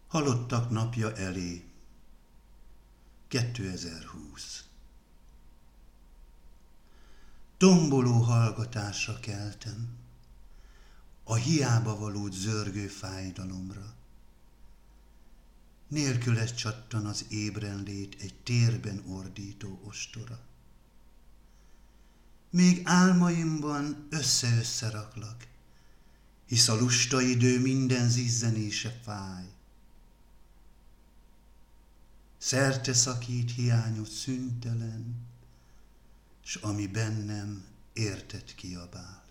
Halottak napja elé. 2020. Tomboló hallgatásra keltem, a hiába valót zörgő fájdalomra. Nélküle csattan az ébrenlét egy térben ordító ostora. Még álmaimban össze-össze raklak, hisz a lusta idő minden zizzenése fáj. Szerte szakít hiányos szüntelen, s ami bennem érted kiabál.